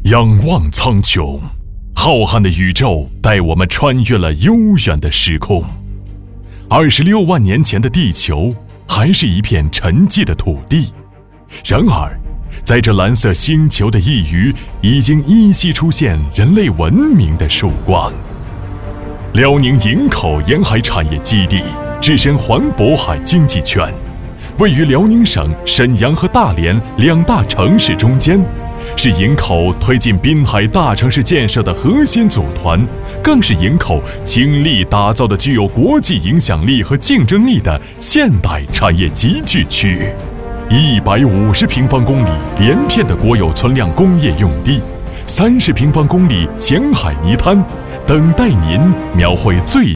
仰望苍穹，浩瀚的宇宙带我们穿越了悠远的时空。26万年前的地球还是一片沉寂的土地，然而在这蓝色星球的一隅，已经依稀出现人类文明的曙光。辽宁营口沿海产业基地置身环渤海经济圈，位于辽宁省沈阳和大连两大城市中间，是营口推进滨海大城市建设的核心组团，更是营口倾力打造的具有国际影响力和竞争力的现代产业集聚区。150平方公里连片的国有存量工业用地，30平方公里浅海泥滩，等待您描绘最